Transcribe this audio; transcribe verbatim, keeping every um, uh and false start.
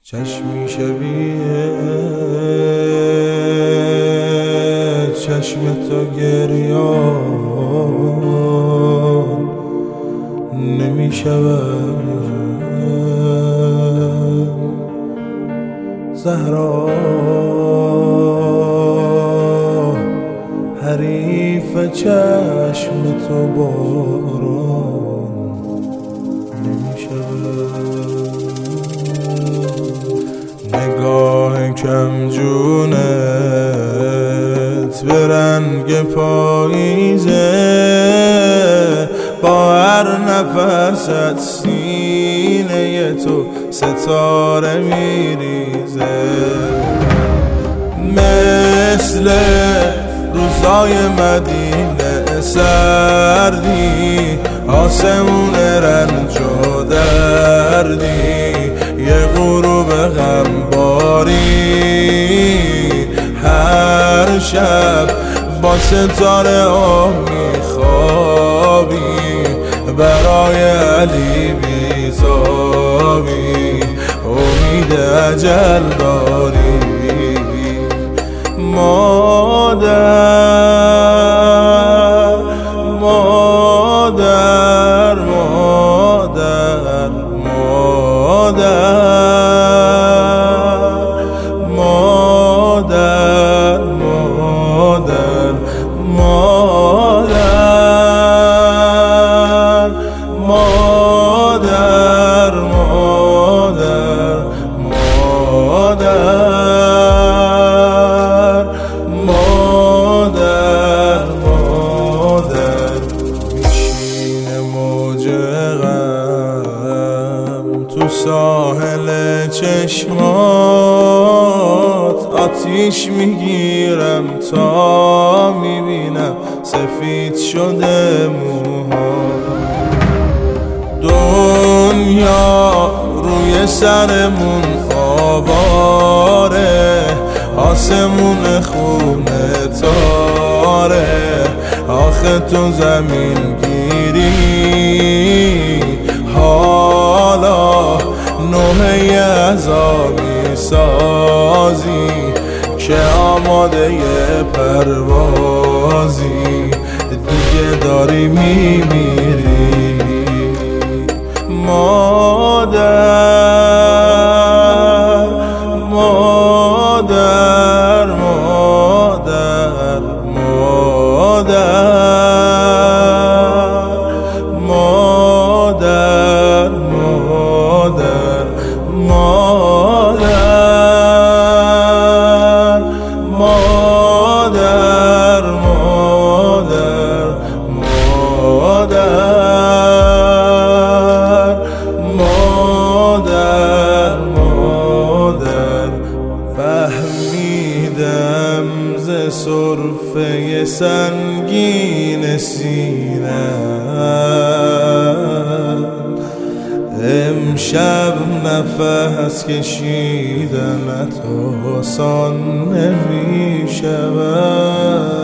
چشمی شبیه چشم تو گریان نمی شود زهرا، حریف چشم تو باران نمی شود. نگاه کم جونت به رنگ پاییزه، با هر نفست سینه تو ستاره میریزه. مثل روزای مدینه سردی، آسمون رنج و دردی، یه غروب غمباری هر شب با ستاره آه میخوابی، برای علی بیزابی امید اجل داری. مادر مادر مادر مادر مادر مادر مادر مادر مادر مادر مادر میشینه موج غم تو ساحل چشمات، آتیش میگیرم تا میبینم سفید شده موهات. دنیا روی سرمون آواره، آسمون خونه تاره، آخه تو زمین گیری حالا نوحه ازامی سازی که آماده پروازی، دیگه داری میمیری. مادر مادر مادر مادر مادر مادر مادر مادر مادر مادر. فهمیدم ز سرفه سنگین سینه‌ام، امشب نفس کشیدنت آسان نمی شود.